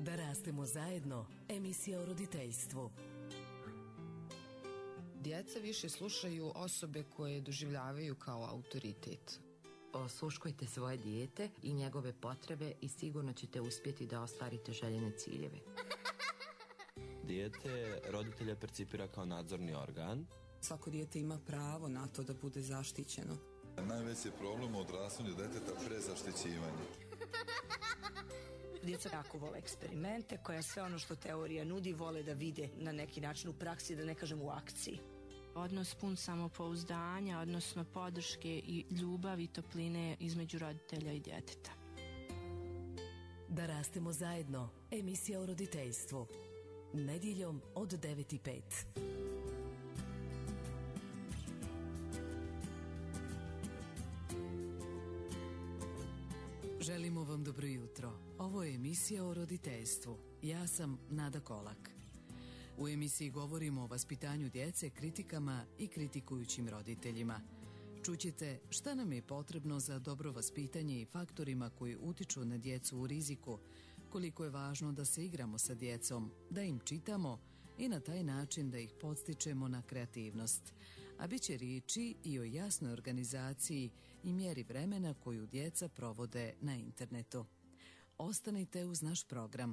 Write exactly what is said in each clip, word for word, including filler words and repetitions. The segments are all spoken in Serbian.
Da rastemo zajedno, emisija o roditeljstvu. Djeca više slušaju osobe koje doživljavaju kao autoritet. Osluškujte svoje dijete i njegove potrebe i sigurno ćete uspjeti da ostvarite željene ciljeve. Dijete roditelja percipira kao nadzorni organ. Svako dijete ima pravo na to da bude zaštićeno. Najveći problem u odrastanju djeteta prezaštićivanje. Djeca jako vole eksperimente, koja sve ono što teorija nudi vole da vide na neki način u praksi, da ne kažem u akciji. Odnos pun samopouzdanja, odnosno podrške i ljubavi i topline između roditelja i djeteta. Da rastemo zajedno, emisija o roditeljstvu. Nedjeljom od devet i pet. Želimo vam dobro jutro. Ovo je emisija o roditeljstvu. Ja sam Nada Kolak. U emisiji govorimo o vaspitanju djece, kritikama i kritikujućim roditeljima. Čućete šta nam je potrebno za dobro vaspitanje i faktorima koji utiču na djecu u riziku, koliko je važno da se igramo sa djecom, da im čitamo i na taj način da ih podstičemo na kreativnost. A bit će riječi i o jasnoj organizaciji i mjeri vremena koju djeca provode na internetu. Ostanite uz naš program.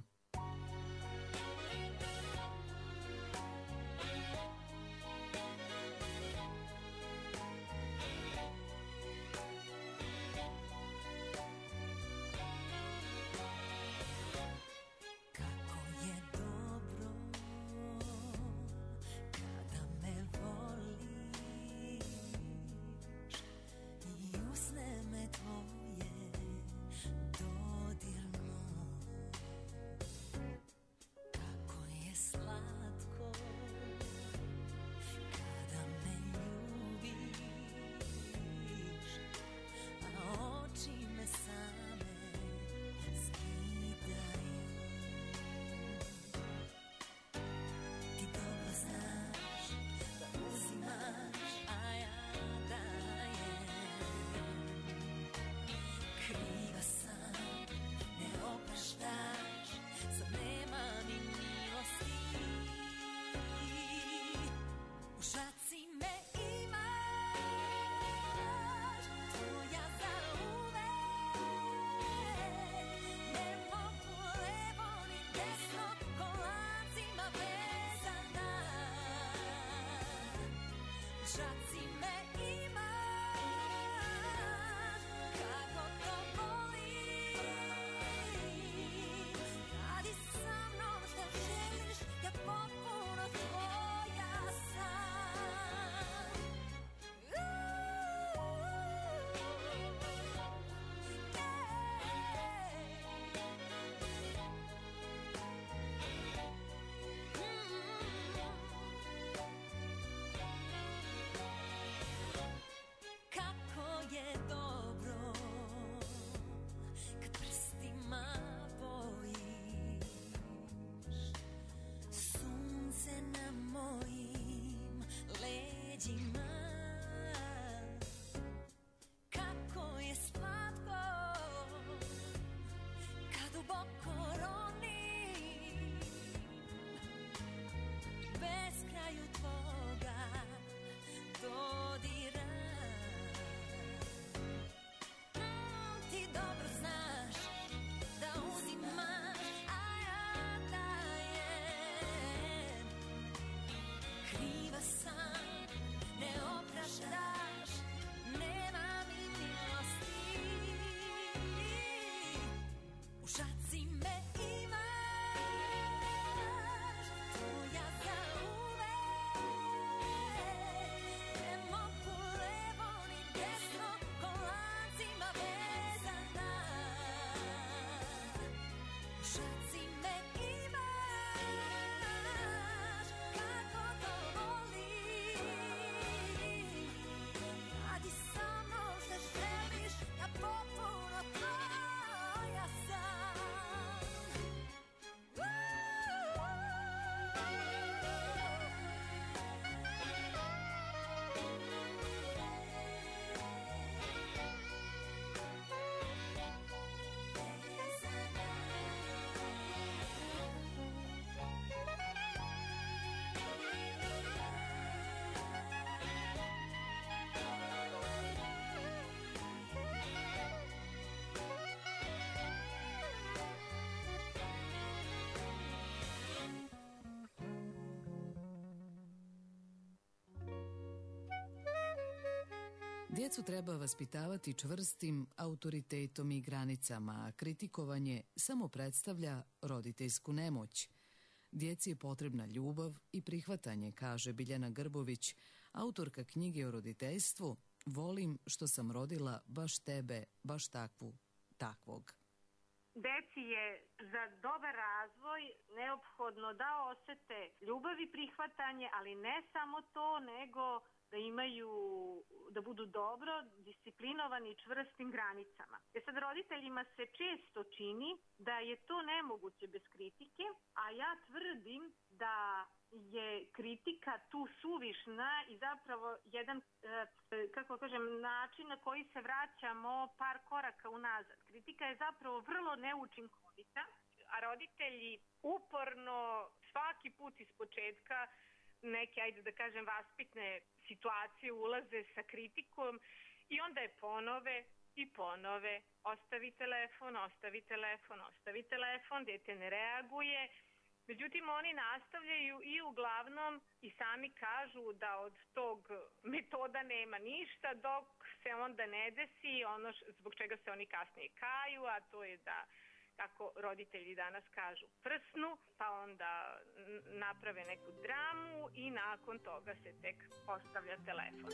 Djecu treba vaspitavati čvrstim autoritetom i granicama, a kritikovanje samo predstavlja roditeljsku nemoć. Djeci je potrebna ljubav i prihvatanje, kaže Biljana Grbović, autorka knjige o roditeljstvu Volim što sam rodila baš tebe, baš takvu, takvog. Deci je za dobar razvoj neophodno da osete ljubav i prihvatanje, ali ne samo to, nego da imaju, da budu dobro disciplinovani i čvrstim granicama. E sad, roditeljima se često čini da je to nemoguće bez kritike, a ja tvrdim da je kritika tu suvišna i zapravo jedan, kako kažem, način na koji se vraćamo par koraka unazad. Kritika je zapravo vrlo neučinkovita, a roditelji uporno svaki put iz početka neke, ajde da kažem, vaspitne situacije ulaze sa kritikom i onda je ponove i ponove. Ostavi telefon, ostavi telefon, ostavi telefon, dete ne reaguje. Međutim, oni nastavljaju i uglavnom i sami kažu da od tog metoda nema ništa, dok se onda ne desi ono zbog čega se oni kasnije kaju, a to je da, kako roditelji danas kažu, prsnu, pa onda naprave neku dramu i nakon toga se tek postavlja telefon.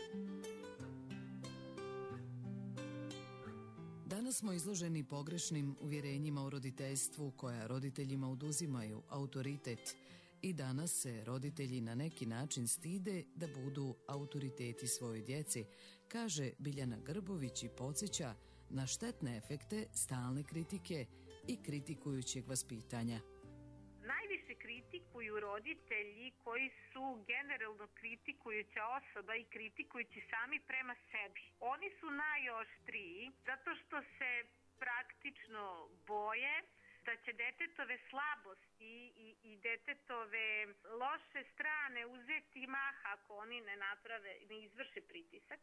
Danas smo izloženi pogrešnim uvjerenjima o roditeljstvu koja roditeljima oduzimaju autoritet i danas se roditelji na neki način stide da budu autoriteti svojoj djeci, kaže Biljana Grbović i podsjeća na štetne efekte stalne kritike i kritikujućeg vaspitanja. Najviše kritikuju roditelji koji su generalno kritikujuća osoba i kritikujući sami prema sebi. Oni su najoštriji zato što se praktično boje da će detetove slabosti i, i detetove loše strane uzeti maha ako oni ne naprave, ne izvrše pritisak.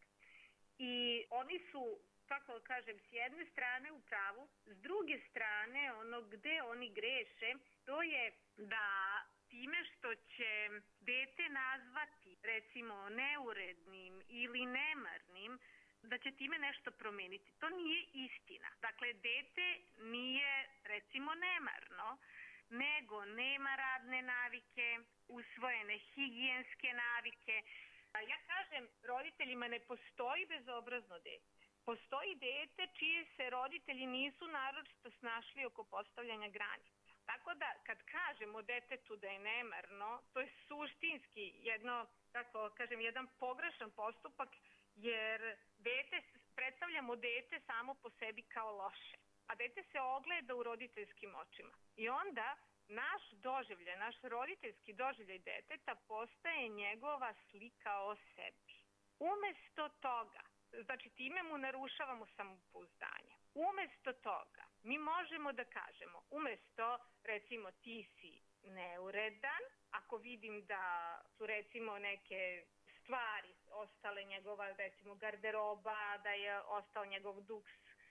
I oni su, kako kažem, s jedne strane u pravu, s druge strane ono gde oni greše, to je da time što će dete nazvati recimo neurednim ili nemarnim, da će time nešto promeniti. To nije istina. Dakle, dete nije recimo nemarno, nego nema radne navike, usvojene higijenske navike. Ja kažem roditeljima, ne postoji bezobrazno dete. Postoji dete čije se roditelji nisu naročito snašli oko postavljanja granica. Tako da kad kažemo detetu da je nemarno, to je suštinski jedno, tako kažem, jedan pogrešan postupak, jer dete, predstavljamo dete samo po sebi kao loše. A dete se ogleda u roditeljskim očima. I onda naš doživljaj, naš roditeljski doživljaj deteta postaje njegova slika o sebi. Umesto toga, znači time mu narušavamo samopouzdanje. Umesto toga, mi možemo da kažemo, umesto recimo ti si neuredan, ako vidim da su recimo neke stvari ostale njegova, recimo garderoba, da je ostao njegov duks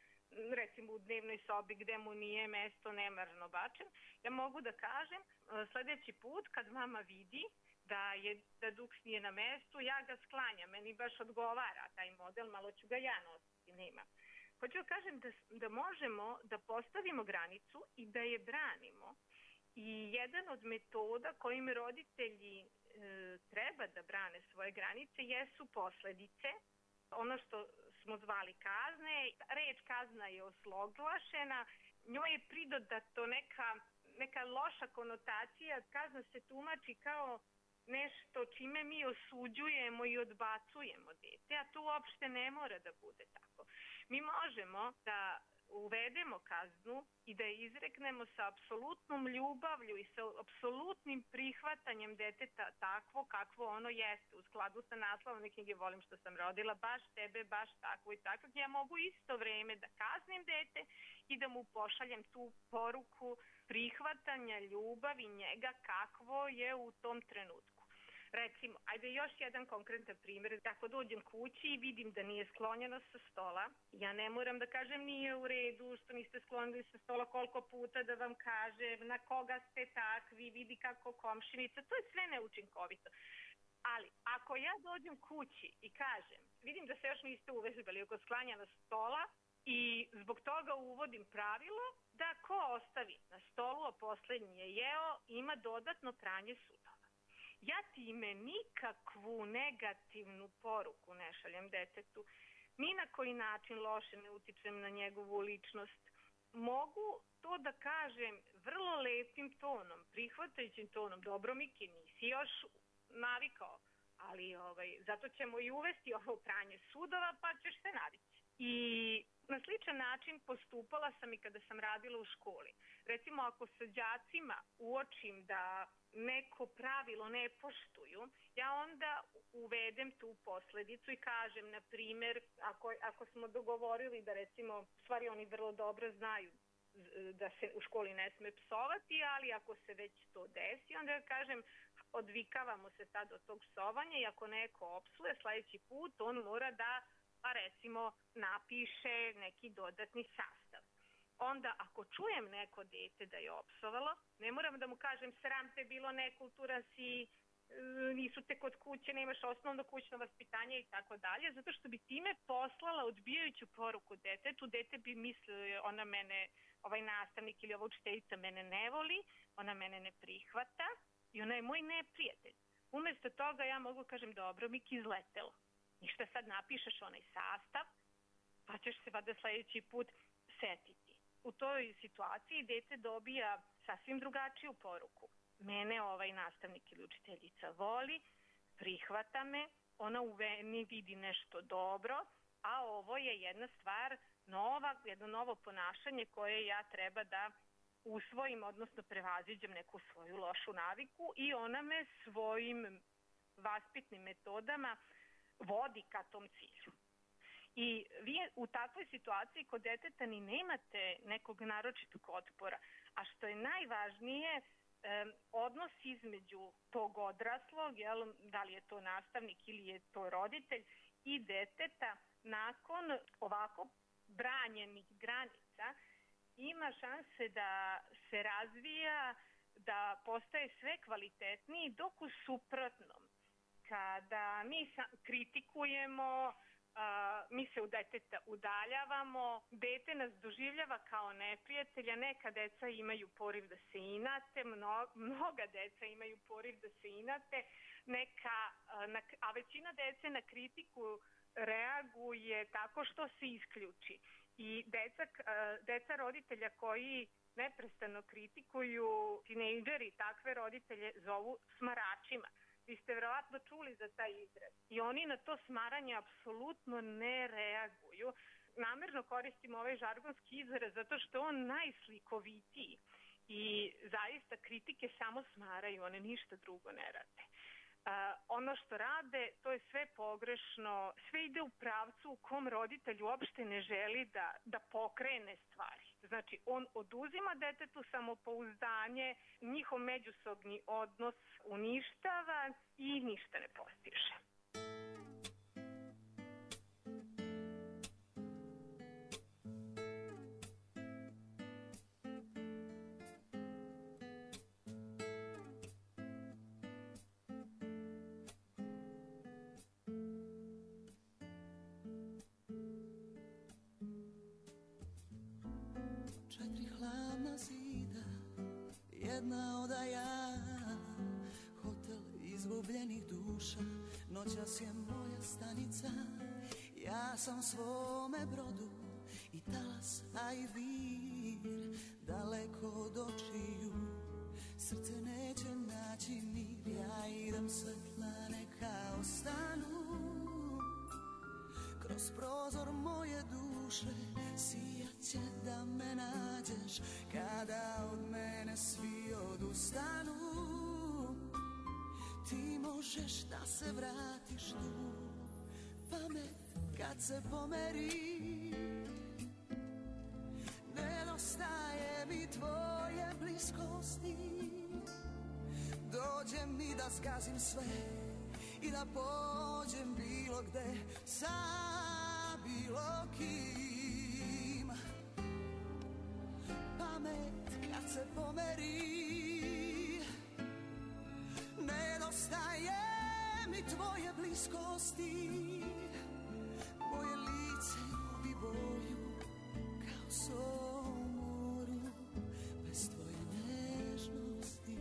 recimo u dnevnoj sobi gde mu nije mesto nemarno bačen, ja mogu da kažem sljedeći put kad mama vidi da je da duks nije na mestu, ja ga sklanjam, meni baš odgovara taj model, malo ću ga ja nositi, nema. Hoću da kažem da, da možemo da postavimo granicu i da je branimo. I jedan od metoda kojim roditelji e, treba da brane svoje granice jesu posledice. Ono što smo zvali kazne, reč kazna je osloglašena, njoj je pridodato neka, neka loša konotacija, kazna se tumači kao nešto čime mi osuđujemo i odbacujemo dete, a to uopšte ne mora da bude tako. Mi možemo da uvedemo kaznu i da je izreknemo sa apsolutnom ljubavlju i sa apsolutnim prihvatanjem deteta takvo kakvo ono jeste, u skladu sa naslovom knjige Volim što sam rodila, baš tebe, baš takvo i tako. Ja mogu isto vreme da kaznim dete i da mu pošaljem tu poruku prihvatanja ljubavi njega kakvo je u tom trenutku. Recimo, ajde još jedan konkretan primjer. Ako dođem kući i vidim da nije sklonjeno sa stola, ja ne moram da kažem nije u redu što niste sklonili sa stola, koliko puta da vam kažem, na koga ste takvi, vidi kako komšinica, to je sve neučinkovito. Ali, ako ja dođem kući i kažem, vidim da se još niste uvežbali oko sklanjanja stola i zbog toga uvodim pravilo da ko ostavi na stolu, a poslednji je jeo, ima dodatno pranje sudova. Ja time nikakvu negativnu poruku ne šaljem detetu, ni na koji način loše ne utičem na njegovu ličnost. Mogu to da kažem vrlo lepim tonom, prihvatajućim tonom. Dobro, Miki, nisi još navikao, ali ovaj, zato ćemo i uvesti ovo pranje sudova, pa ćeš se navići. I na sličan način postupala sam i kada sam radila u školi. Recimo, ako sa đacima uočim da neko pravilo ne poštuju, ja onda uvedem tu posledicu i kažem, na primer, ako, ako smo dogovorili da recimo, stvari oni vrlo dobro znaju da se u školi ne sme psovati, ali ako se već to desi, onda kažem, odvikavamo se sad od tog psovanja i ako neko opsuje sledeći put, on mora da, pa recimo, napiše neki dodatni sastav. Onda, ako čujem neko dete da je opsovalo, ne moram da mu kažem sram te bilo, nekulturan si, nisu te kod kuće, nemaš osnovno kućno vaspitanje i tako dalje, zato što bi time poslala odbijajuću poruku detetu. Dete bi mislio, ona mene, ovaj nastavnik ili ova učiteljica mene ne voli, ona mene ne prihvata i ona je moj neprijatelj. Umesto toga ja mogu kažem, dobro, Miki, izletelo. Ništa, sad napišeš onaj sastav, pa ćeš se vada sledeći put setiti. U toj situaciji dete dobija sasvim drugačiju poruku. Mene ovaj nastavnik ili učiteljica voli, prihvata me, ona u meni vidi nešto dobro, a ovo je jedna stvar nova, jedno novo ponašanje koje ja treba da usvojim, odnosno prevaziđem neku svoju lošu naviku i ona me svojim vaspitnim metodama vodi ka tom cilju. I vi u takvoj situaciji kod deteta ni nemate nekog naročitog otpora, a što je najvažnije, Um, odnos između tog odraslog, jel, da li je to nastavnik ili je to roditelj, i deteta nakon ovako branjenih granica ima šanse da se razvija, da postaje sve kvalitetniji, dok u suprotnom, kada mi kritikujemo, Uh, mi se u deteta udaljavamo, dete nas doživljava kao neprijatelja, neka deca imaju poriv da se inate, mno, mnoga deca imaju poriv da se inate, neka, uh, na, a većina dece na kritiku reaguje tako što se isključi. I deca, uh, deca roditelja koji neprestano kritikuju, tinejdžeri takve roditelje zovu smaračima. Vi ste verovatno čuli za taj izraz. I oni na to smaranje apsolutno ne reaguju. Namerno koristim ovaj žargonski izraz zato što je on najslikovitiji. I zaista kritike samo smaraju, one ništa drugo ne rade. Uh, ono što rade, to je sve pogrešno, sve ide u pravcu u kom roditelj uopšte ne želi da, da pokrene stvari. Znači, on oduzima detetu samopouzdanje, njihov međusobni odnos uništava i ništa ne postiže. Jedna odaja, hotel izgubljenih duša, noćas je moja stanica. Ja sam svome brodu i talas, a i vir, daleko od očiju. Srce neće naći mir, ja idem svetla, neka ostanu. Kroz prozor moje duše sijaće da me nađeš, kada od mene svi odustanu. Ti možeš da se vratiš tu, pamet kad se pomeri. Nedostaje mi tvoje bliskosti, dođe mi da zgazim sve i da pođem bilo gde sa bilo kim. Pamet kad se pomeri, nedostaje mi tvoje bliskosti. Moje lice gubi boju kao sol u moru bez tvoje nežnosti,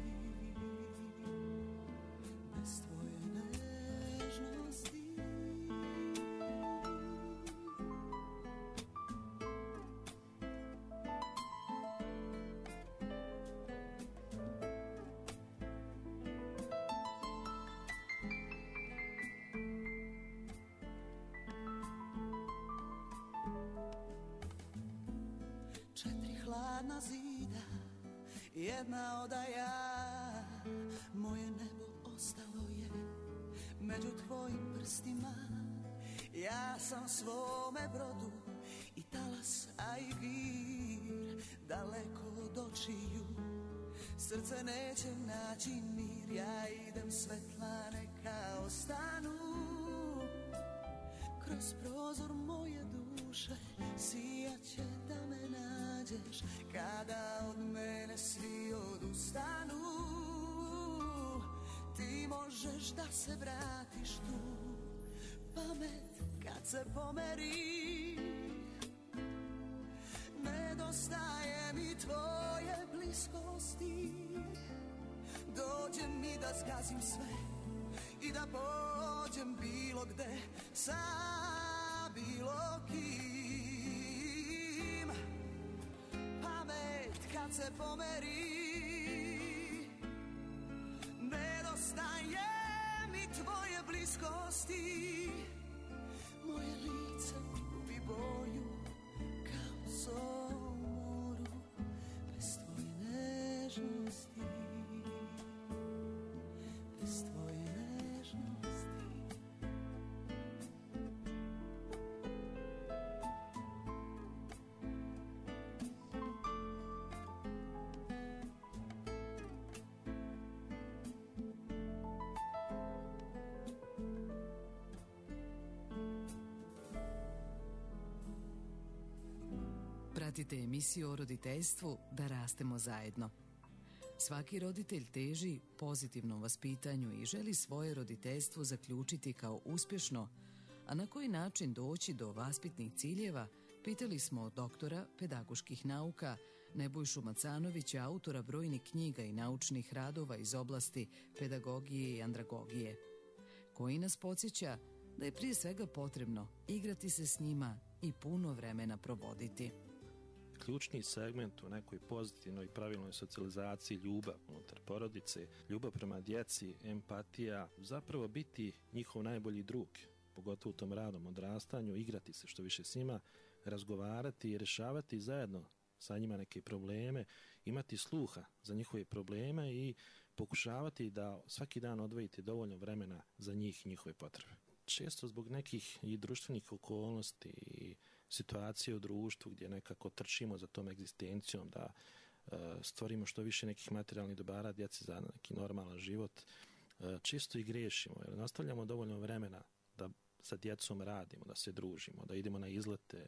bez tvoje nežnosti. Četiri hladna zida, jedna odaja, moje nebo ostalo je među tvojim prstima. Ja sam svome brodu i talas, a i vir daleko od očiju. Srce neće naći mir, ja idem svetla neka ostanu. Kroz prozor moje duše sijaće da me nađeš kada od mene svi odustanu. Ti možeš da se vratiš tu, pamet kad se pomeri. Nedostaje mi tvoje bliskosti, dođe mi da zgazim sve i da pođem bilo gde sa bilo kim. Pamet kad se pomeri, nedostaje mi tvoje bliskosti. Moje lice gubi boju kao sol u moru bez tvoje nežnosti, bez tvoje nežnosti. Pratite emisiju o roditeljstvu Da rastemo zajedno. Svaki roditelj teži pozitivnom vaspitanju i želi svoje roditeljstvo zaključiti kao uspješno, a na koji način doći do vaspitnih ciljeva, pitali smo doktora pedagoških nauka Nebojšu Macanovića, autora brojnih knjiga i naučnih radova iz oblasti pedagogije i andragogije, koji nas podsjeća da je prije svega potrebno igrati se s njima i puno vremena provoditi. Ključni segment u nekoj pozitivnoj i pravilnoj socijalizaciji, ljubav unutar porodice, ljubav prema djeci, empatija, zapravo biti njihov najbolji drug, pogotovo u tom ranom odrastanju, igrati se što više s njima, razgovarati i rješavati zajedno sa njima neke probleme, imati sluha za njihove probleme i pokušavati da svaki dan odvojite dovoljno vremena za njih i njihove potrebe. Često zbog nekih i društvenih okolnosti i situacije u društvu gdje nekako trčimo za tom egzistencijom da e, stvorimo što više nekih materijalnih dobara djeci za neki normalan život, e, čisto i grešimo jer nastavljamo dovoljno vremena da sa djecom radimo, da se družimo, da idemo na izlete,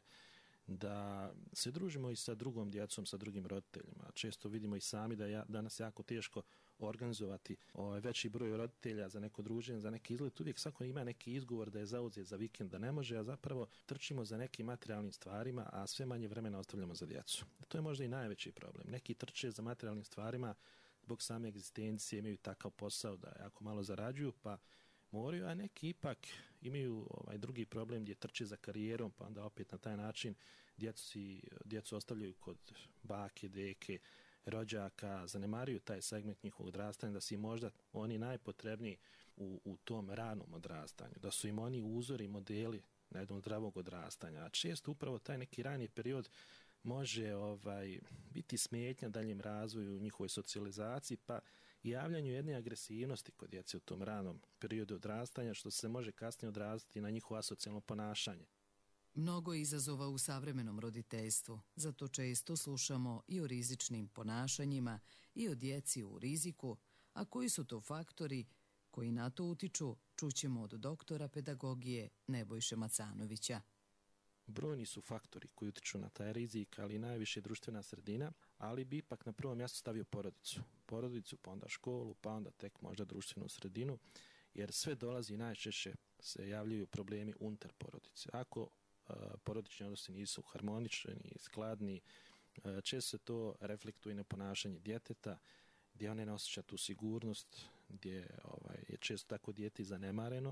da se družimo i sa drugom djecom, sa drugim roditeljima. Često vidimo i sami da je danas jako teško organizovati ovaj veći broj roditelja za neko druženje, za neki izlet. Uvijek svako ima neki izgovor da je zauzet za vikend, da ne može, a zapravo trčimo za nekim materijalnim stvarima, a sve manje vremena ostavljamo za djecu. To je možda i najveći problem. Neki trče za materijalnim stvarima zbog same egzistencije, imaju takav posao da jako malo zarađuju, pa moraju, a neki ipak imaju ovaj drugi problem gdje trče za karijerom, pa onda opet na taj način djecu, djecu ostavljaju kod bake, deke, rođaka, zanemaruju taj segment njihovog odrastanja, da su im možda oni najpotrebniji u, u tom ranom odrastanju, da su im oni uzori i modeli na jednom zdravog odrastanja. A često upravo taj neki rani period može ovaj biti smetnja daljem razvoju, njihovoj socijalizaciji, pa i javljanju jedne agresivnosti kod djece u tom ranom periodu odrastanja, što se može kasnije odraziti na njihovo asocijalno ponašanje. Mnogo je izazova u savremenom roditeljstvu, zato često slušamo i o rizičnim ponašanjima i o djeci u riziku, a koji su to faktori koji na to utiču, čućemo od doktora pedagogije Nebojše Macanovića. Brojni su faktori koji utiču na taj rizik, ali najviše društvena sredina, ali bi ipak na prvom mjestu stavio porodicu. Porodicu, pa onda školu, pa onda tek možda društvenu sredinu. jer sve dolazi, najčešće se javljaju problemi unutar porodice. Ako a, porodični odnosi nisu harmonični, skladni, a, često se to reflektuje na ponašanje djeteta, gdje one ne osjeća tu sigurnost, gdje ovaj, je često tako dijete zanemareno,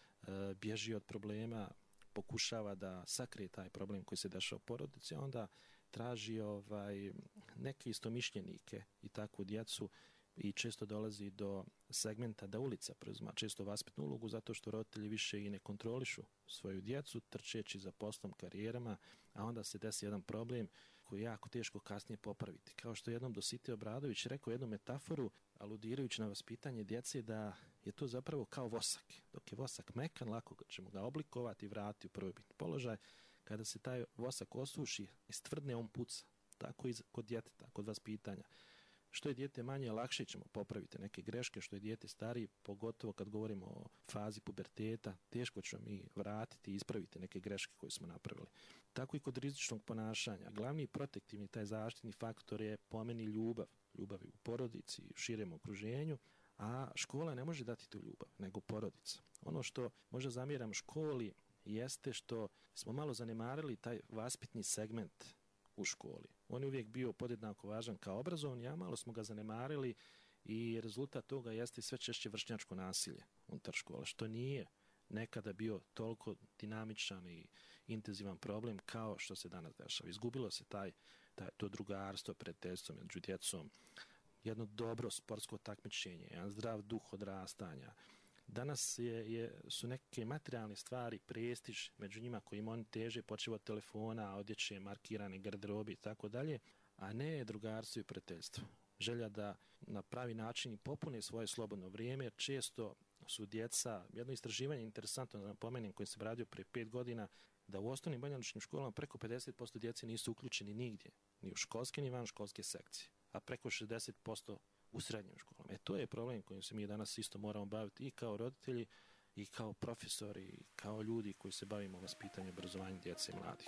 a, bježi od problema, pokušava da sakrije taj problem koji se dešava u porodici, a onda traži ovaj, neke istomišljenike i takvu djecu i često dolazi do segmenta da ulica preuzima često vaspitnu ulogu zato što roditelji više i ne kontrolišu svoju djecu trčeći za poslom, karijerama, a onda se desi jedan problem koji je jako teško kasnije popraviti. Kao što je jednom Dositej Obradović rekao jednu metaforu aludirajući na vaspitanje djece da je to zapravo kao vosak. Dok je vosak mekan, lako ćemo ga oblikovati i vratiti u prvobitni položaj. Kada se taj vosak osuši, istvrdne, on puca. Tako i kod djeteta, kod vaspitanja. Što je dijete manje, lakše ćemo popraviti neke greške, što je dijete stariji, pogotovo kad govorimo o fazi puberteta, teško ćemo mi vratiti i ispraviti neke greške koje smo napravili. Tako i kod rizičnog ponašanja. Glavni protektivni, taj zaštitni faktor je po meni ljubav. Ljubav u porodici i u širem okruženju, a škola ne može dati tu ljubav, nego porodica. Ono što možda zamjeram školi jeste što smo malo zanemarili taj vaspitni segment u školi. On je uvijek bio podjednako važan kao obrazovni, a malo smo ga zanemarili i rezultat toga jeste sve češće vršnjačko nasilje unutar škola, što nije nekada bio toliko dinamičan i intenzivan problem kao što se danas dešava. Izgubilo se taj, taj, to drugarstvo, prijateljstvo među djecom, jedno dobro sportsko takmičenje, jedan zdrav duh odrastanja. Danas je, je, su neke materijalne stvari, prestiž među njima kojima oni teže, počevo od telefona, odjeće, markirane garderobe i tako dalje, a ne drugarstvo i prijateljstvo. Želja da na pravi način popune svoje slobodno vrijeme, jer često su djeca, jedno istraživanje interesantno da napomenem koje sam radio prije pet godina, da u osnovnim banjalučkim školama preko pedeset posto djece nisu uključeni nigdje, ni u školske ni van školske sekcije, a preko šezdeset posto u srednjim školama. E to je problem kojim se mi danas isto moramo baviti i kao roditelji, i kao profesori, i kao ljudi koji se bavimo vaspitanjem i obrazovanjem djece i mladih.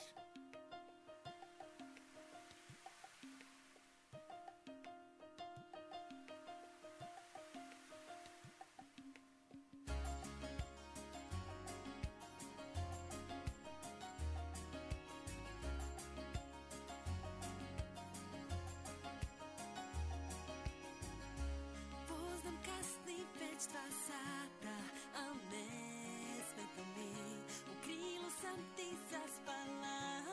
Dva sata, a ne smeta mi, u krilu sam ti zaspala.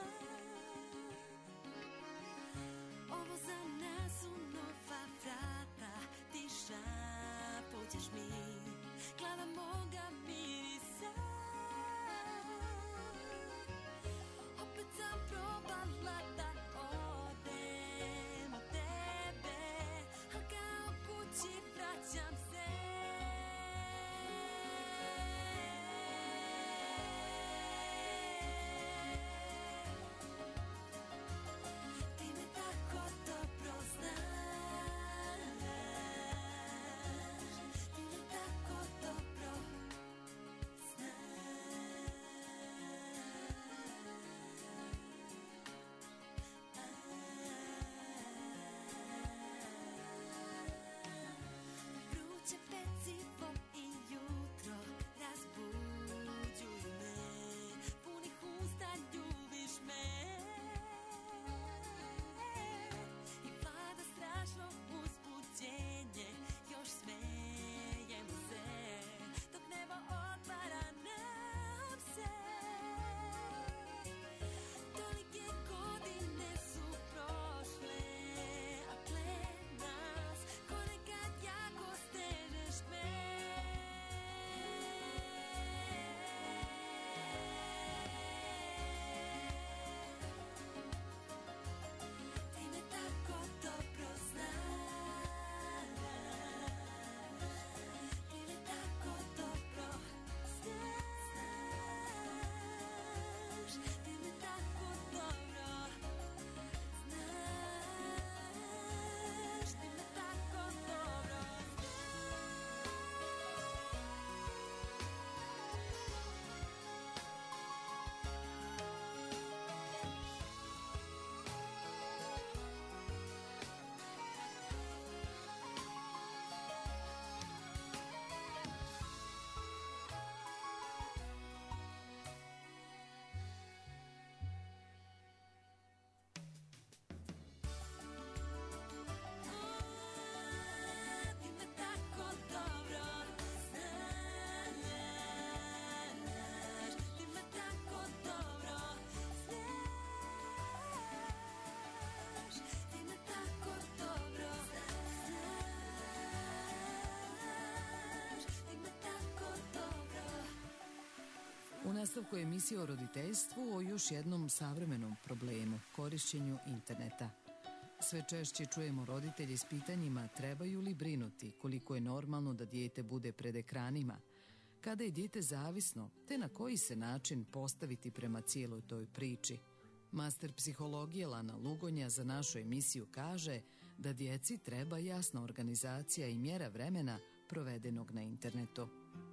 nastavku emisije o roditeljstvu o još jednom savremenom problemu, korišćenju interneta. Sve češće čujemo roditelji s pitanjima trebaju li brinuti, koliko je normalno da dijete bude pred ekranima, kada je dijete zavisno, te na koji se način postaviti prema cijeloj toj priči. Master psihologije Lana Lugonja za našu emisiju kaže da djeci treba jasna organizacija i mjera vremena provedenog na internetu.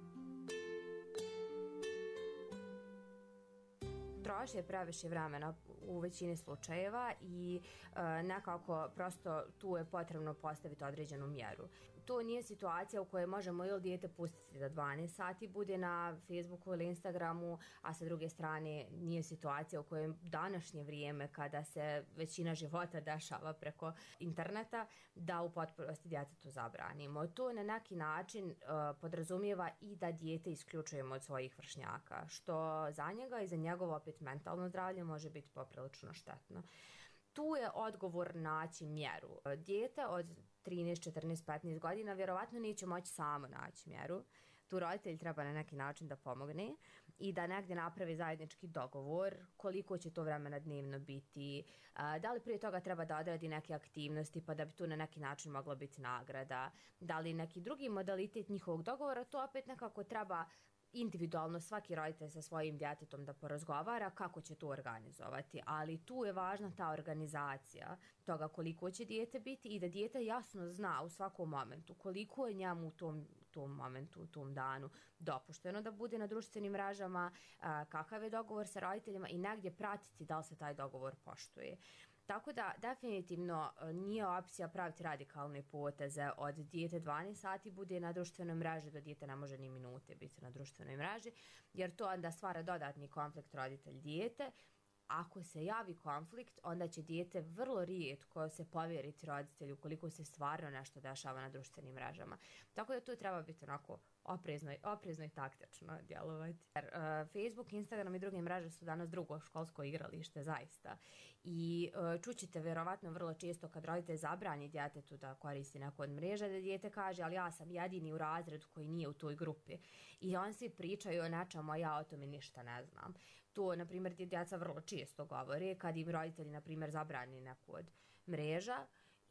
Troši je previše vremena u većini slučajeva i e, nekako prosto tu je potrebno postaviti određenu mjeru. To nije situacija u kojoj možemo ili dijete pustiti da dvanaest sati bude na Facebooku ili Instagramu, a sa druge strane nije situacija u kojoj današnje vrijeme kada se većina života dešava preko interneta da u potpunosti djetetu zabranimo. To na neki način uh, podrazumijeva i da dijete isključujemo od svojih vršnjaka, što za njega i za njegovo opet mentalno zdravlje može biti poprilično štetno. Tu je odgovor naći mjeru. Dijete od trinaest, četrnaest, petnaest godina vjerovatno neće moći samo naći mjeru. Tu roditelj treba na neki način da pomogne i da negdje napravi zajednički dogovor koliko će to vremena dnevno biti, da li prije toga treba da odradi neke aktivnosti pa da bi tu na neki način mogla biti nagrada, da li neki drugi modalitet njihovog dogovora, to opet nekako treba individualno svaki roditelj sa svojim djetetom da porazgovara kako će to organizovati, ali tu je važna ta organizacija toga koliko će dijete biti i da dijete jasno zna u svakom momentu koliko je njemu u tom, tom momentu, u tom danu dopušteno da bude na društvenim mrežama, kakav je dogovor sa roditeljima i negdje pratiti da li se taj dogovor poštuje. Tako da definitivno nije opcija praviti radikalne poteze od dijete dvanaest sati bude na društvenoj mreži do dijete ne može ni minute biti na društvenoj mreži, jer to onda stvara dodatni konflikt roditelj-dijete. Ako se javi konflikt, onda će dijete vrlo rijetko se povjeriti roditelju koliko se stvarno nešto dešava na društvenim mrežama. Tako da tu treba biti onako oprezno, oprezno i taktično djelovati. Jer, uh, Facebook, Instagram i druge mreže su danas drugo školsko igralište, zaista. I uh, čućete vjerovatno vrlo često kad roditelj zabrani djetetu da koristi neku od mreža, da dijete kaže ali ja sam jedini u razredu koji nije u toj grupi. I on svi pričaju o nečemu, a ja o tome ništa ne znam. To, na primjer, djeca vrlo često govore kad im roditelji, na primjer, zabrani neku od mreža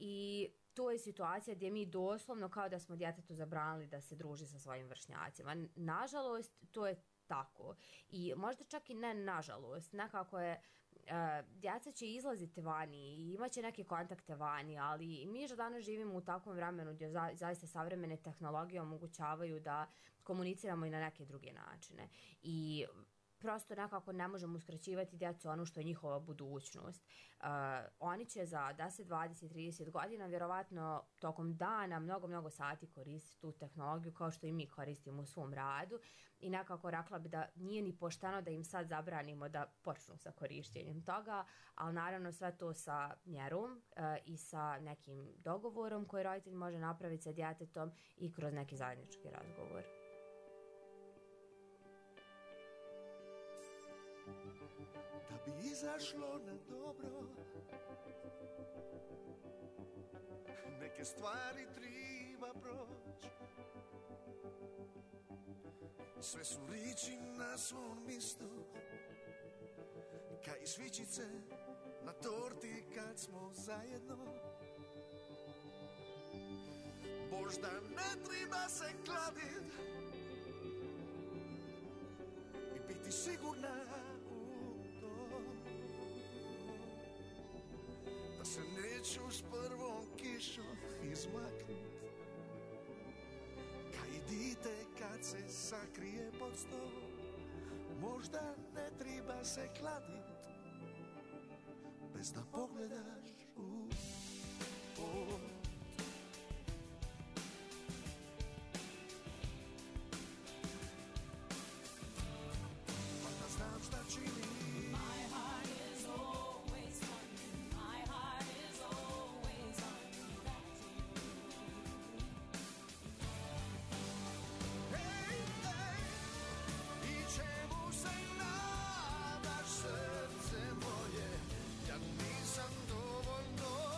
i to je situacija gdje mi doslovno kao da smo djetetu zabranili da se druži sa svojim vršnjacima. Nažalost, to je tako. I možda čak i ne nažalost, nekako je, uh, djeca će izlaziti vani i imaće neke kontakte vani, ali mi že danas živimo u takvom vremenu gdje za, zaista savremene tehnologije omogućavaju da komuniciramo i na neke druge načine. I prosto nekako ne možemo uskraćivati djecu ono što je njihova budućnost. Uh, oni će za deset, dvadeset, trideset godina vjerovatno tokom dana mnogo, mnogo sati koristiti tu tehnologiju kao što i mi koristimo u svom radu i nekako rekla bi da nije ni pošteno da im sad zabranimo da počnu sa korištenjem toga, ali naravno sve to sa mjerom uh, i sa nekim dogovorom koji roditelj može napraviti sa djetetom i kroz neki zajednički razgovor. Da bi izašlo na dobro, neke stvari treba proći. Sve su riči na svom mjestu, ka i svičice na torti kad smo zajedno. Možda ne treba se kladit i biti sigurna da se neću s prvom kišom izmaknut, ka i dite kad se sakrije pod stol. Možda ne treba se kladit bez da pogledaš u pod. Pa da znam šta čini. My heart is always hungry. My heart is always hungry back to you. Hey, hey, i čemu se nadaš, srce moje, ja nisam dovoljno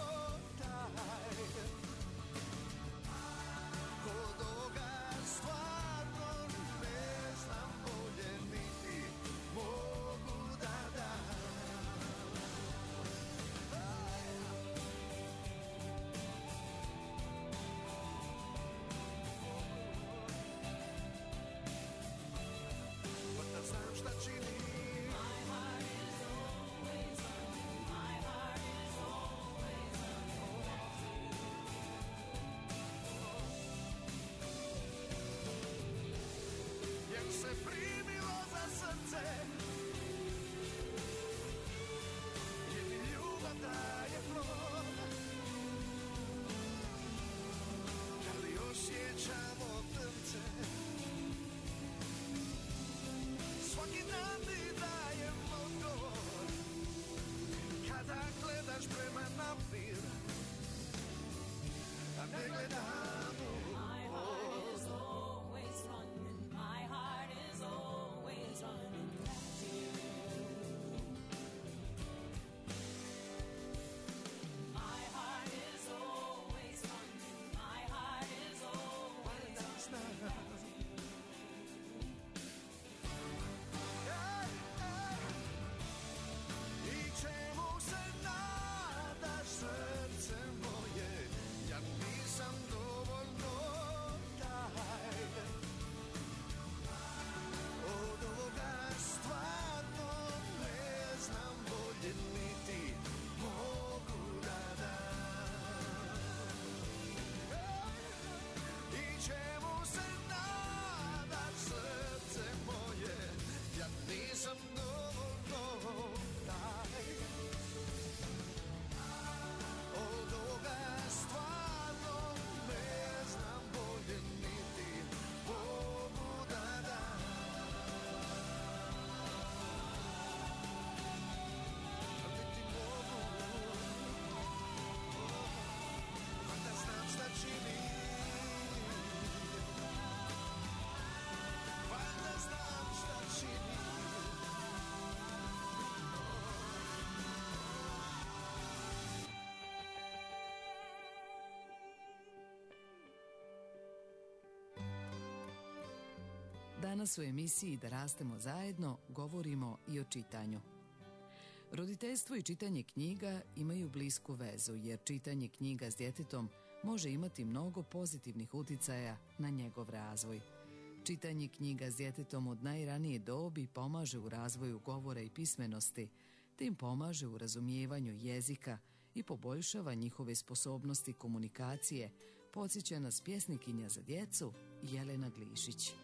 Danas u emisiji Da rastemo zajedno govorimo i o čitanju. Roditeljstvo i čitanje knjiga imaju blisku vezu, jer čitanje knjiga s djetetom može imati mnogo pozitivnih uticaja na njegov razvoj. Čitanje knjiga s djetetom od najranije dobi pomaže u razvoju govora i pismenosti, te im pomaže u razumijevanju jezika i poboljšava njihove sposobnosti komunikacije, podsjeća nas pjesnikinja za djecu Jelena Glišić.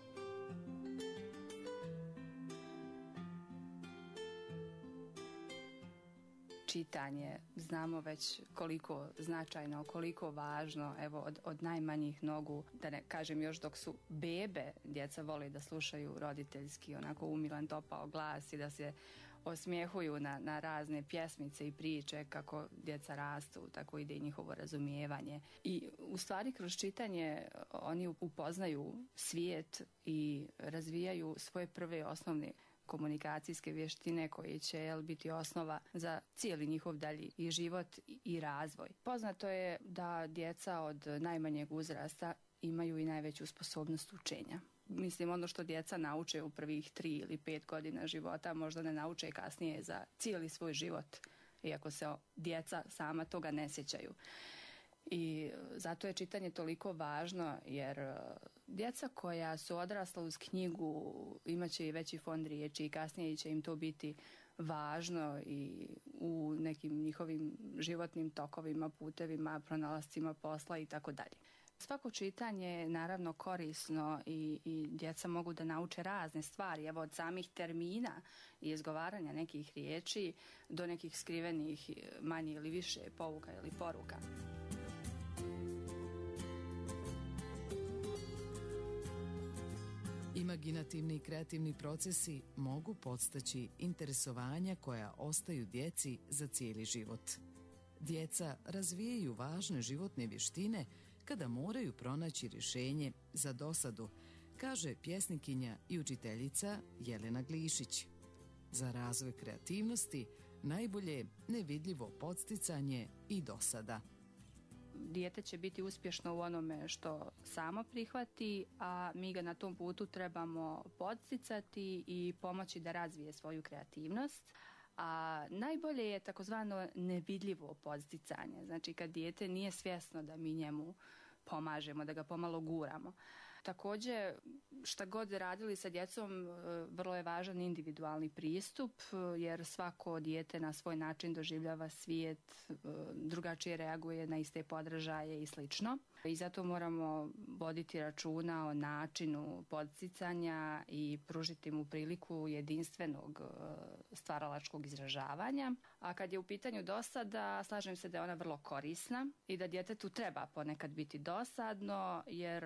Čitanje, znamo već koliko značajno, koliko važno, evo od, od najmanjih nogu, da ne kažem još dok su bebe, djeca vole da slušaju roditeljski, onako umilan topao glas i da se osmijehuju na, na razne pjesmice i priče. Kako djeca rastu, tako ide i njihovo razumijevanje. I u stvari kroz čitanje oni upoznaju svijet i razvijaju svoje prve osnovne komunikacijske vještine koje će jel, biti osnova za cijeli njihov dalji i život i razvoj. Poznato je da djeca od najmanjeg uzrasta imaju i najveću sposobnost učenja. Mislim, ono što djeca nauče u prvih tri ili pet godina života možda ne nauče kasnije za cijeli svoj život, iako se djeca sama toga ne sjećaju. I zato je čitanje toliko važno, jer djeca koja su odrasla uz knjigu imat će i veći fond riječi i kasnije će im to biti važno i u nekim njihovim životnim tokovima, putevima, pronalascima posla i tako dalje. Svako čitanje je naravno korisno i, i djeca mogu da nauče razne stvari, evo od samih termina i izgovaranja nekih riječi do nekih skrivenih manje ili više pouka ili poruka. Imaginativni i kreativni procesi mogu podstaći interesovanja koja ostaju djeci za cijeli život. Djeca razvijaju važne životne vještine kada moraju pronaći rješenje za dosadu, kaže pjesnikinja i učiteljica Jelena Glišić. Za razvoj kreativnosti najbolje je nevidljivo podsticanje i dosada. Dijete će biti uspješno u onome što samo prihvati, a mi ga na tom putu trebamo podsticati i pomoći da razvije svoju kreativnost. A najbolje je takozvano nevidljivo podsticanje, znači kad dijete nije svjesno da mi njemu pomažemo, da ga pomalo guramo. Također, šta god radili sa djecom, vrlo je važan individualni pristup, jer svako dijete na svoj način doživljava svijet, drugačije reaguje na iste podražaje i slično. I zato moramo voditi računa o načinu podsticanja i pružiti mu priliku jedinstvenog stvaralačkog izražavanja. A kad je u pitanju dosada, slažem se da je ona vrlo korisna i da djetetu treba ponekad biti dosadno, jer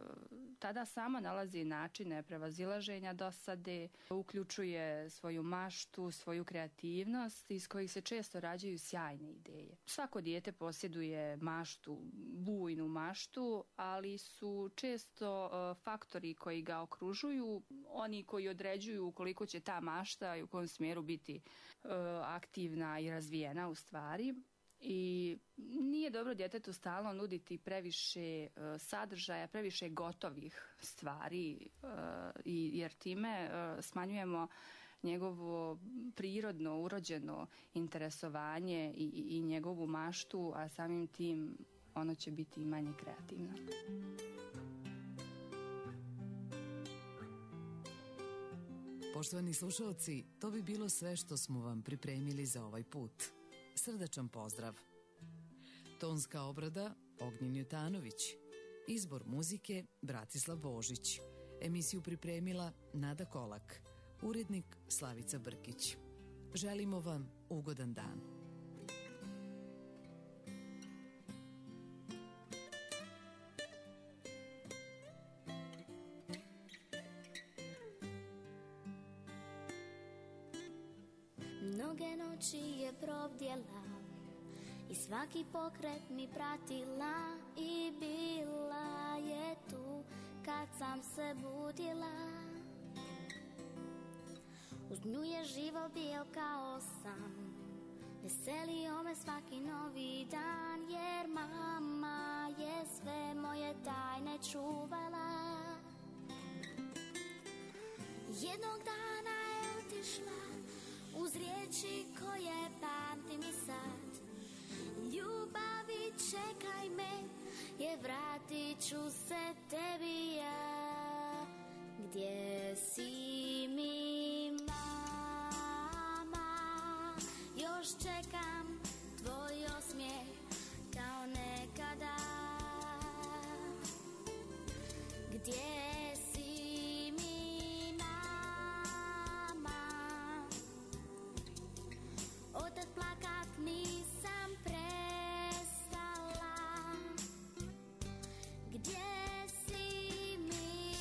tada samo nalazi načine prevazilaženja dosade, uključuje svoju maštu, svoju kreativnost iz kojih se često rađaju sjajne ideje. Svako dijete posjeduje maštu, bujnu maštu, ali su često uh, faktori koji ga okružuju, oni koji određuju koliko će ta mašta i u kojem smjeru biti uh, aktivna i razvijena u stvari. I nije dobro djetetu stalno nuditi previše uh, sadržaja, previše gotovih stvari, uh, i, jer time uh, smanjujemo njegovo prirodno, urođeno interesovanje i, i, i njegovu maštu, a samim tim ono će biti i manje kreativno. Poštovani slušalci, to bi bilo sve što smo vam pripremili za ovaj put. Srdačan pozdrav. Tonska obrada Ognjen Jutanović. Izbor muzike Bratislav Božić. Emisiju pripremila Nada Kolak. Urednik Slavica Brkić. Želimo vam ugodan dan. Mnoge noći je probdjela i svaki pokret mi pratila i bila je tu kad sam se budila. Uz nju je život bio kao san, veselio me svaki novi dan, jer mama je sve moje tajne čuvala. Jednog dana je otišla uz riječi koje pamtim i sad. Ljubavi, čekaj me, je vratit ću se tebi ja. Gdje si mi, mama? Još čekam tvoj osmijeh kao nekada. Gdje si mi, mama? Otad plakat nisam prestala. Gdje si mi,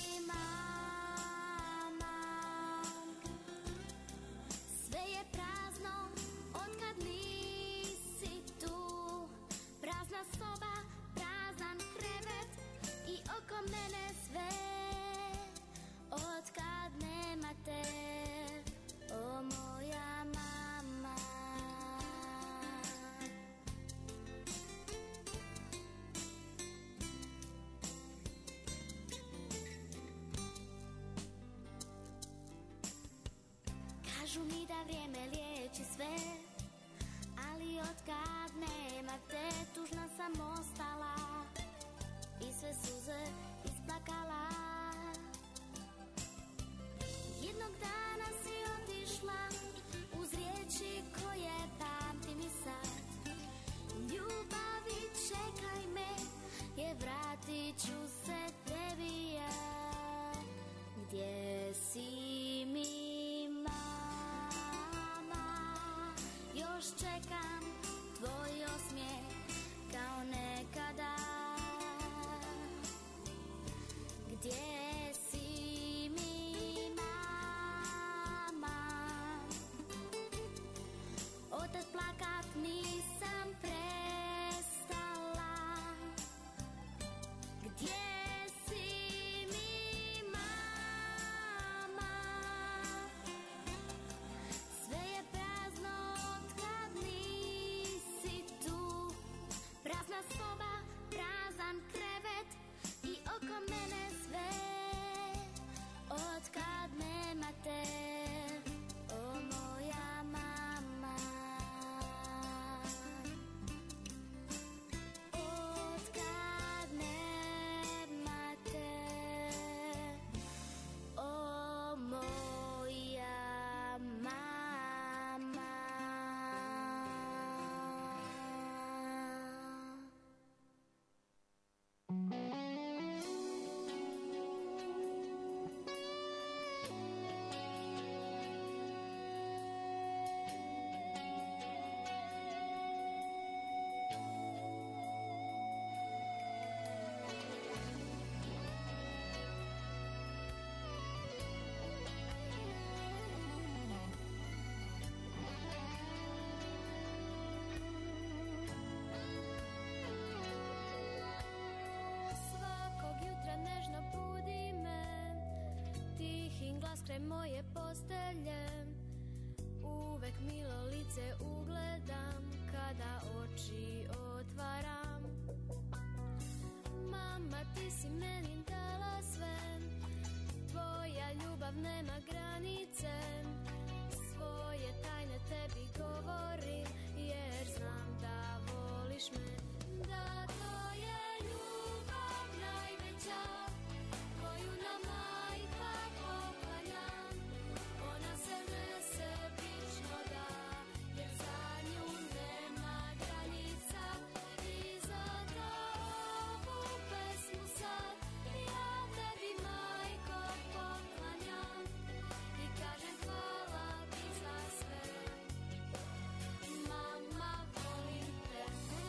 mama? Sve je prazno otkad nisi tu. Prazna soba, prazan krevet i oko mene sve. Otkad nema te, o moja mama. Kažu mi da vrijeme liječi sve, ali otkad nema te, tužna sam ostala i sve suze isplakala. Jednog dana si otišla uz riječi koje pamtim i sad. Ljubavi, čekaj me, je vratit ću se tebi ja. Gdje si mi, mama? Još čekam tvoj osmijeh kao nekada. Gdje si mi, mama? Otad plakat nisam prestala. Gdje si mi, mama? Sve je prazno otkad nisi tu. Prazna soba, prazan krevet i oko mene sve. Otkad nema te, o moja mama. Otkad nema te, o moja mama. Svakog jutra nežno budi me, tihim glas kraj moje postelje. Uvek milo lice ugledam kada oči otvaram. Mama, ti si meni dala sve, tvoja ljubav nema granice. Svoje tajne tebi govorim, jer znam da voliš me. Da, to je ljubav najveća koju nam majka poklanja. Ona se nesebično da, jer za nju nema granica. I zato ovu pesmu sad ja tebi, majko, poklanjam i kažem hvala ti za sve. Mama, volim te.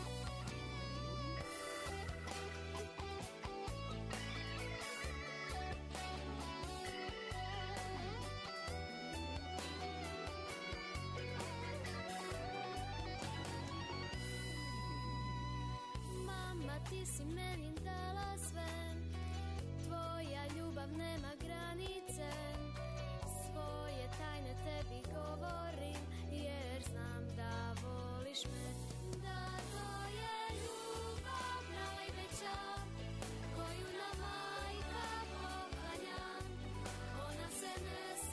Mama, ti si meni dala sve, tvoja ljubav nema granice. Svoje tajne tebi govorim, jer znam da voliš me. Da, to je ljubav najveća koju nam majka poklanja. Ona se ne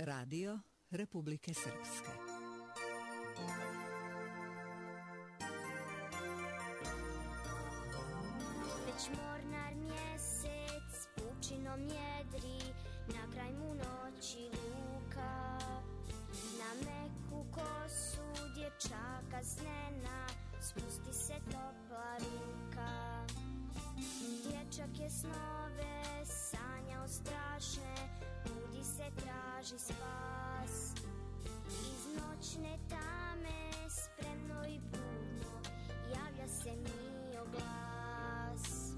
Radio Republike Srpske. Već mornar mjesec pučinom jedri, na kraj mu noći luka. Na meku kosu dječaka snena spusti se topla ruka. Dječak je snove sanjao strašne, budi se traži spas. Iz noćne tame spremno i budno javlja se mio glas.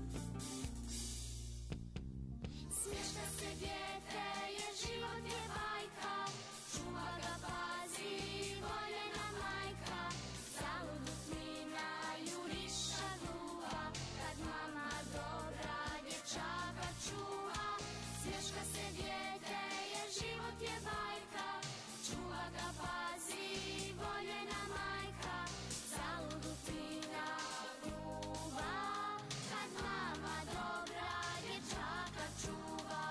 Smješka se dijete, jer život je bajka, čuva ga, pazi, voljena majka. Zaludu klina, juriša gluha, kad mama dobra dječaka čuva. Smješka se dijete, jer život je bajka, čuva ga, pazi, voljena majka. Zaludu klina, gluha, kad mama dobra dječaka čuva.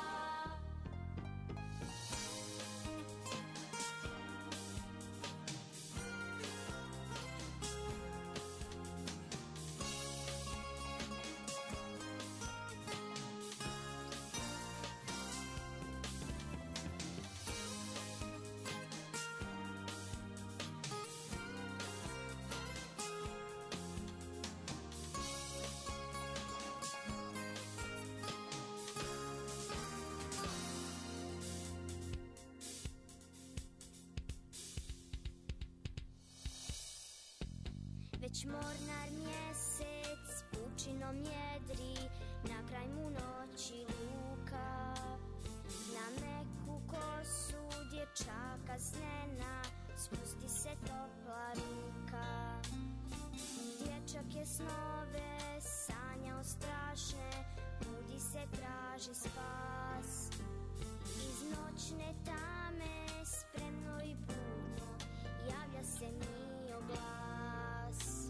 Već mornar mjesec pučinom jedri, na kraj mu noći luka. Na meku kosu dječaka snena spusti se topla ruka. Dječak je snove sanjao strašne, budi se traži spas. Iz noćne tame spremno i budno javlja se mio glas.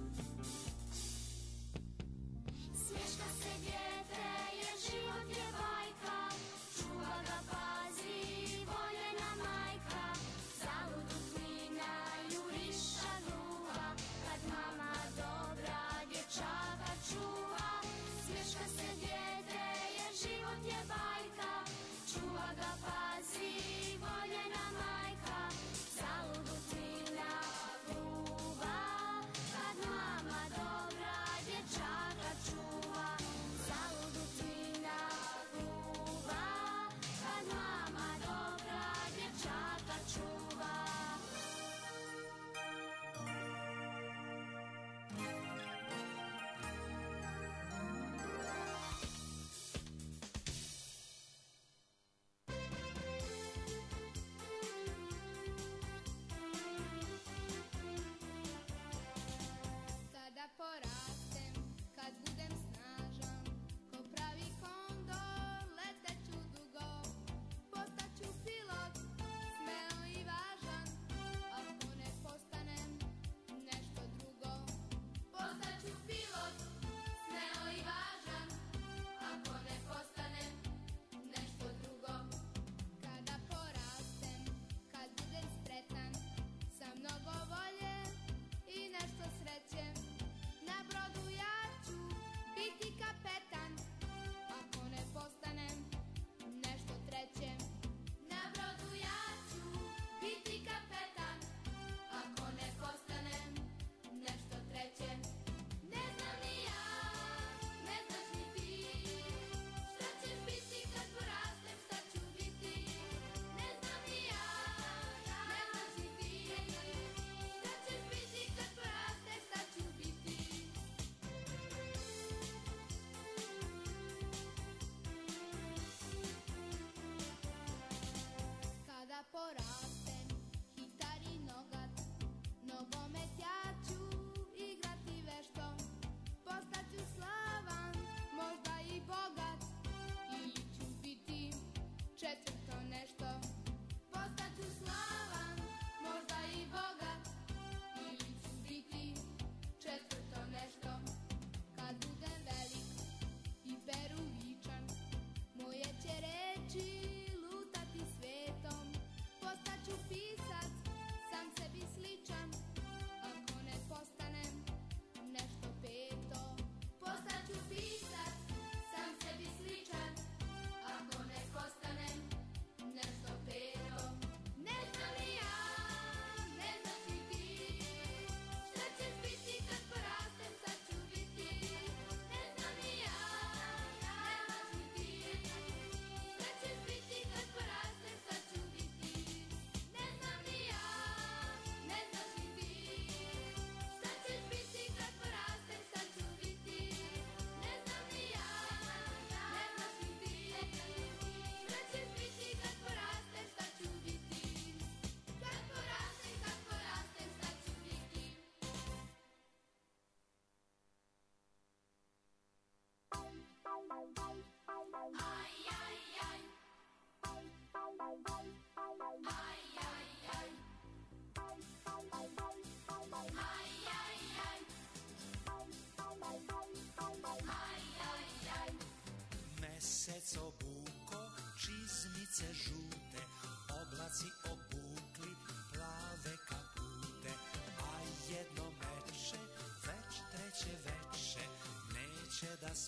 Smješka se dijete, jer život je bajka, čuva ga, pazi, voljena majka. Zaludu klina, juriša gluha, kad mama dobra dječaka čuva. Smješka se dijete, jer život je bajka, čuva ga, pazi, voljena majka. Zaludu klina, gluha,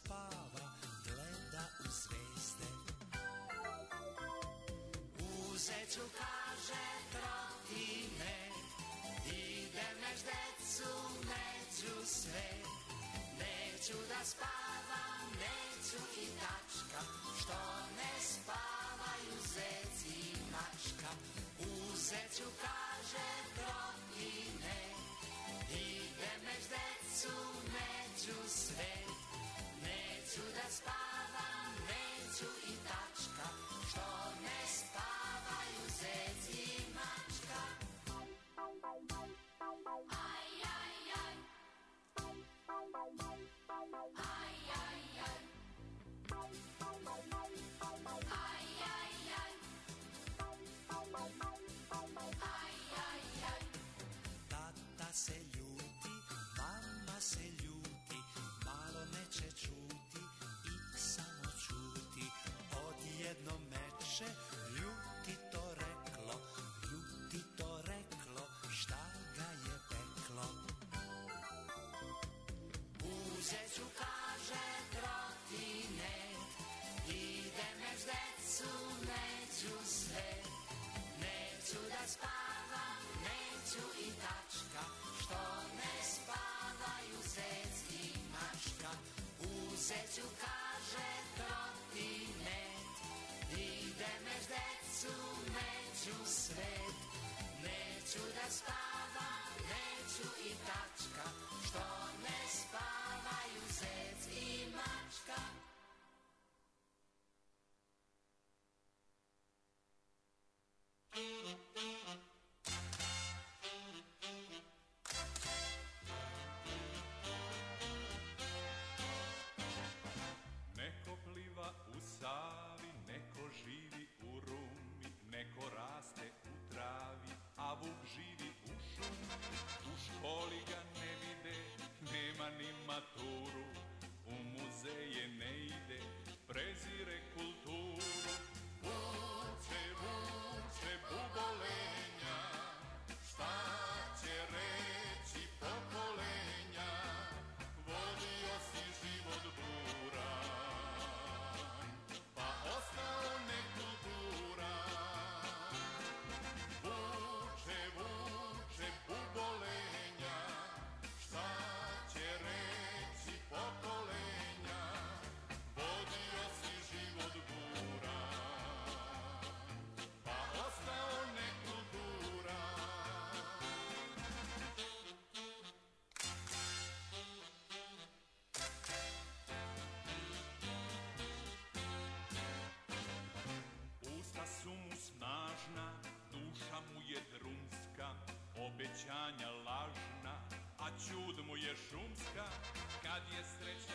spava, gleda u zvezde. Uzet ću, kaže, trotine, idem neš decu među sve. Neću da spavam, neću i tačka, što ne spavaju zec i mačka. Uzet ću, kaže, trotine, idem neš decu među sve. Neću da spavam, neću i tačka, što ne spavaju zec i mačka. Aj, aj, aj. Aj, aj, aj. Aj, aj, aj. Aj, aj, aj. Tata se ljuti, mama se ljuti, malo neće čuti i samo čuti. Odjednom meče, ljuti to reklo, ljuti to reklo, šta ga je peklo. Uzet ću, kaže, trotinet, idem neš decu među sve. Neću da spavam, neću i tačka, što ne spavaju zec i mačka. Uzet ću, kaže, trotinet, idem neš decu među sve. Neću da spavam, neću i tačka, što ne spavaju zec i mačka. Neko pliva u Savi, neko živi u Rumi, neko raste u travi, a vuk živi u šumi. U školi ga ne vide, nema ni maturu, u muzeje ne ide, prezire kulturu. Vuče, vuče, bubolenja, šta će reći pokolenja, vodio si život buran, pa ostao nekulturan. Vuče, vuče, bubolenja, šta će reći pokolenja, vodio si život buran, pa ostao nekulturan. Usta su mu snažna, duša mu je drumska, obećanja lažna, a ćud mu je šumska. Kad je sreća